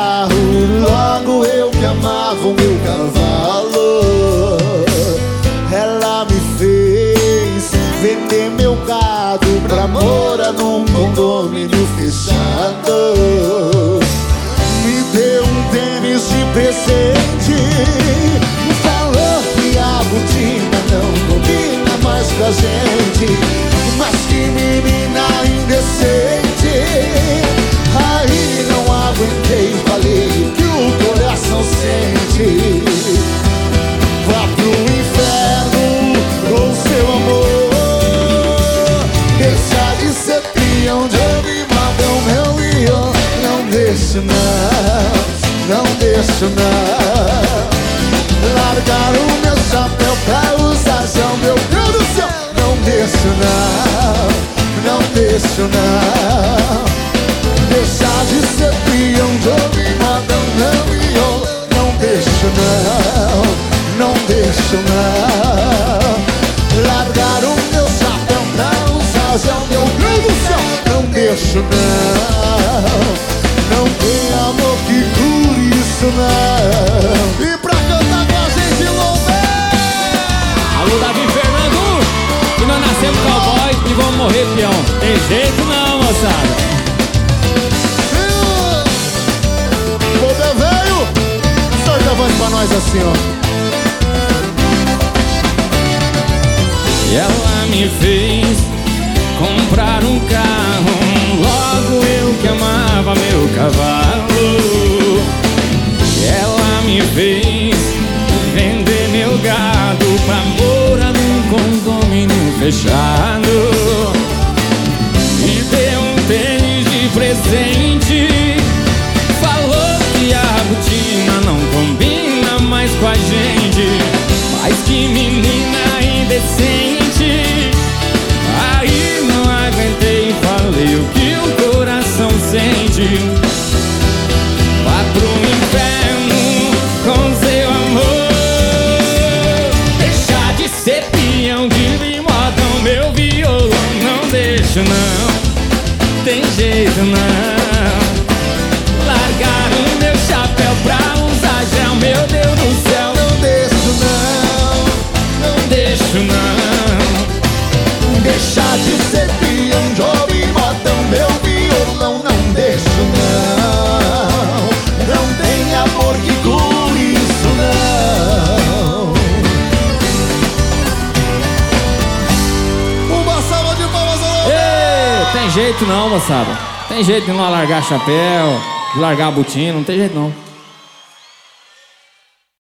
carro, logo eu que amava o meu cavalo. Ela me fez vender meu gado pra morar num condomínio fechado. Me deu um tênis de presente, falou que a botina não combina mais com a gente. Mas que menina indecente. Aí não aguentei, falei o que o coração sente. Vá pro inferno com seu amor. Deixa de ser peão de animadão, meu leão. Não deixo não, não deixo não. Largar o meu chapéu pra usar já o meu Deus do céu. Não deixo não, não deixo não. Deixar de ser peão de animadão, meu leão. Não deixo não, não deixo não. Largar o meu chapéu pra usar já o meu Deus do céu. Não deixo não, não tem amor que cure isso não. E pra cantar com a gente, Lomé! Alô, Davi Fernando! E nós nascemos cowboy e vamos morrer peão. Tem jeito não, moçada. Poder velho, solta a voz pra nós assim, ó. E ela me fez comprar um carro, logo eu que amava meu cavalo. E ela me fez vender meu gado pra morar num condomínio fechado. Me deu um tênis de presente, falou que a botina não combina mais com a gente. Mas que menina indecente. Aí não aguentei, falei o que o coração sente. Vá pro inferno com seu amor. Deixar de ser peão de modão, meu violão. Não deixo não, tem jeito não. Largar o meu chapéu pra usar gel, meu Deus do céu. Não deixo não, Não deixo não. deixar de ser peão de modão, meu violão. Não deixo não, não tem amor que cure isso não. Uma salva de palmas ao Lomé! Ei, tem jeito não, moçada. Tem jeito de não largar chapéu, de largar a botina, não tem jeito não.